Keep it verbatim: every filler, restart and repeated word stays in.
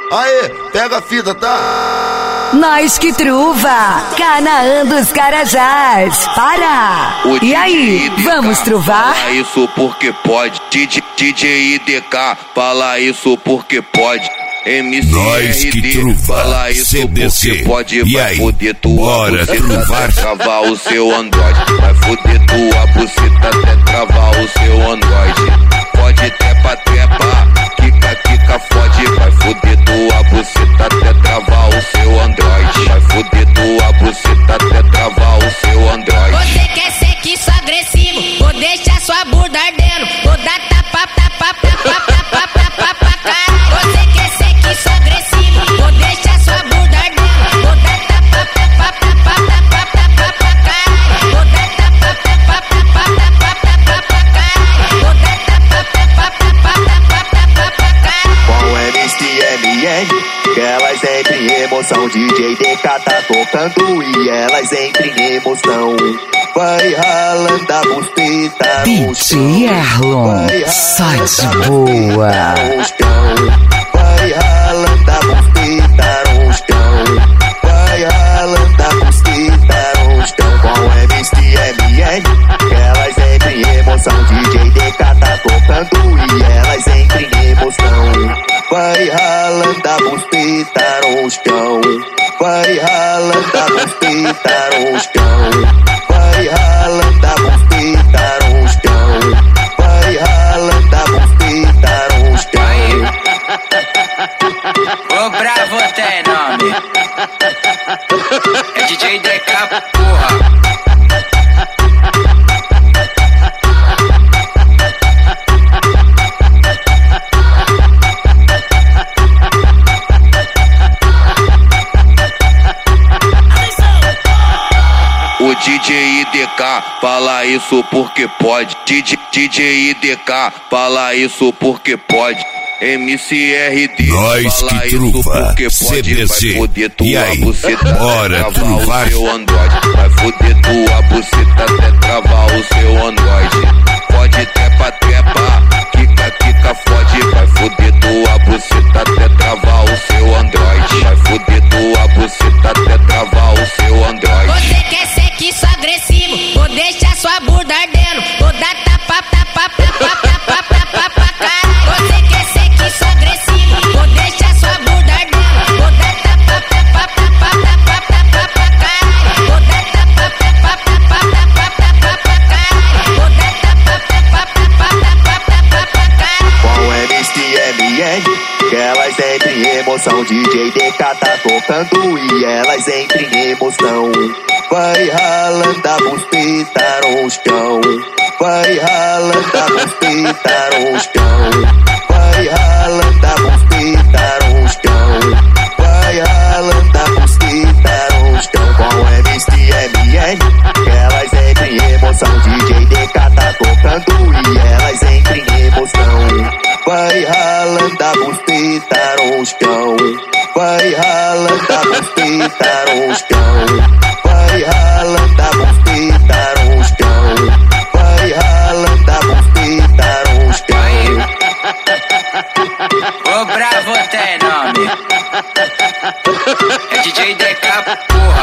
Aê, pega a fita, tá? Nós que truva, Canaã dos Carajás. Para! O E aí, D J I D K vamos truvar? Fala isso porque pode. D J I D K fala isso porque pode. M C Nós R D que truva, fala isso C D C. porque pode. E Vai aí, foder tua bora buceta truvar? até travar o seu Android. Vai foder tua buceta até travar o seu Android. Pode trepa, trepa, quica, quica, fode. Vai foder tua buceta até travar o seu Android. Vai foder tua buceta até travar o seu Android. Você quer ser que sou agressivo? Vou deixar sua bunda ardendo. Vou dar tapa, tapa, tapa, tapa, tapa, tapa, caralho. Você quer ser que sou agressivo? Vou deixar sua bunda ardendo. Vou dar tapa, tapa, tapa, tapa, tapa, tapa, caralho. Vou dar tapa, tapa, tapa, tapa, tapa, tapa, caralho. Vou dar tapa, tapa, tapa, tapa, tapa, tapa, caralho. Com M C M N, que elas entram em emoção. D J D K tá tocando e elas entram em emoção. Vai ralando a buceta no D J chão. Erlon, Vai só ralando de a boa. buceta no chão. Vai ralando a buceta no chão. Vai ralando a buceta no chão. Com M C M N, que elas entram em emoção. D J D K tá tocando e elas entram em emoção. Vai ralando a buceta no chão. Vai ralando a buceta no chão. Vai ralando a buceta no chão. Vai ralando a buceta no chão. Ô bravo tem nome. É D J D K, porra. O D J I D K fala isso porque pode. D J I D K fala isso porque pode. M C R D Nós fala que isso truva, porque C pode. D C. Vai foder tua E aí, buceta bora até travar truvar? o seu Android. Vai foder tua buceta até travar o seu Android. Pode trepa, trepa, quica, quica, fode. Vai foder tua buceta até travar o seu Android. Vai foder tua buceta até travar o seu Android. Você quer ser que sou agressivo? Vou deixar sua bunda ardendo. Vou dar tapa, tapa, tapa, tapa, tapa, tapa, caralho. Você quer ser que sou agressivo? Vou deixar sua bunda ardendo. Vou dar tapa, tapa, tapa, tapa, tapa, tapa, caralho. Vou dar tapa, tapa, tapa, tapa, tapa, tapa, caralho. Vou dar tapa, tapa, tapa, tapa, tapa, tapa, caralho. Com M C M N, que elas entram em emoção. D J D K tá tocando e elas entram em emoção. Vai ralando a buceta no chão. Vai ralando a buceta no chão. Vai ralando a buceta no chão. Vai ralando a buceta no chão. Com M C M N, que elas entram em emoção. D J D K tá tocando e elas entram em emoção. Vai ralando a buceta no chão. Vai ralando a buceta no chão. Vai ralando a buceta no chão. Vai ralando a buceta no chão. Ô bravo tem nome. É D J D K, porra.